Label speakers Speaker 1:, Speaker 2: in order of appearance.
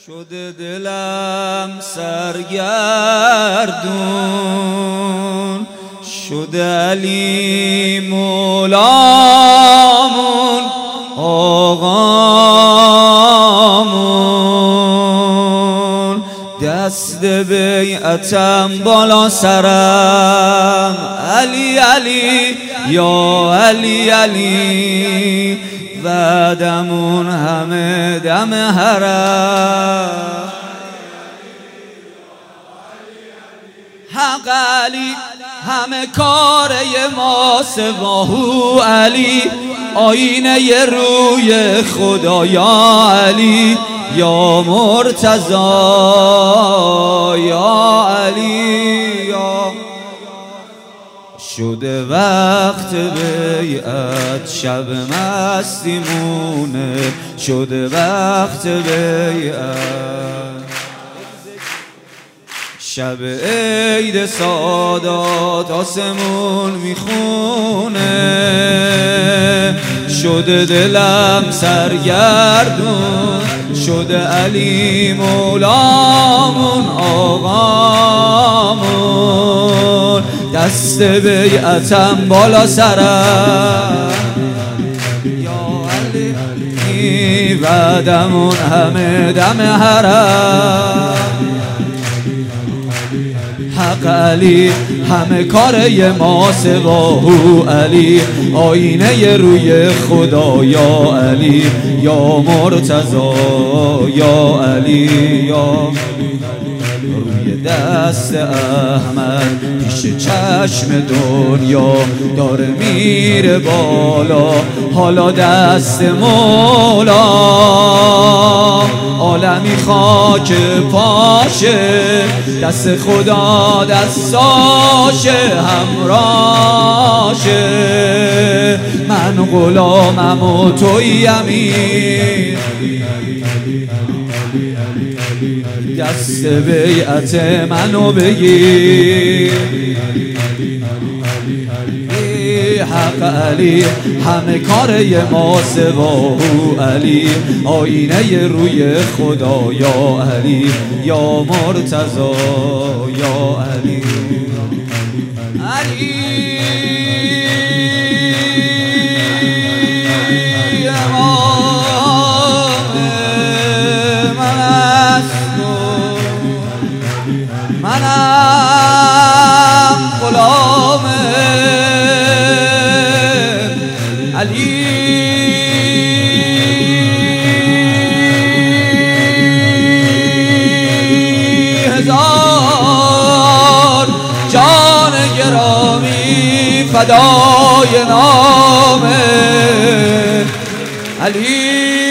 Speaker 1: شده دلم سرگردون، شده علی مولامون آقامون، دست بیعتم بالا سرم، علی علی یا علی علی، بعدمون همه دم حرم. حق علی همه کاره ماست واهو علی، آینه روی خدا یا علی یا مرتضی یا علی یا. شده وقت بیعت شب مستیمونه، شده وقت بیعت شب عید سادات آسمون میخونه، شده دلم سرگردون، شده علی مولامون آقامون، دست بیعتم بالا سرم یا علی، بعدمون همه دم حرم. حق علی همه کاره ما سواهو علی، آینه روی خدا یا علی یا مرتضی یا علی یا. روی دست احمد پیش چشم دنیا داره میره بالا، حالا دست مولا عالمی خاک پاشه، دست خدا دستاشه همراشه، من غلامم و توی امیر، دست بیعت منو بگیر. حق علی همه کاره ما سواهو علی، آینه روی خدا یا علی یا مرتضی یا علی علی. منم غلام علی، هزار جان گرامی فدای نام علی.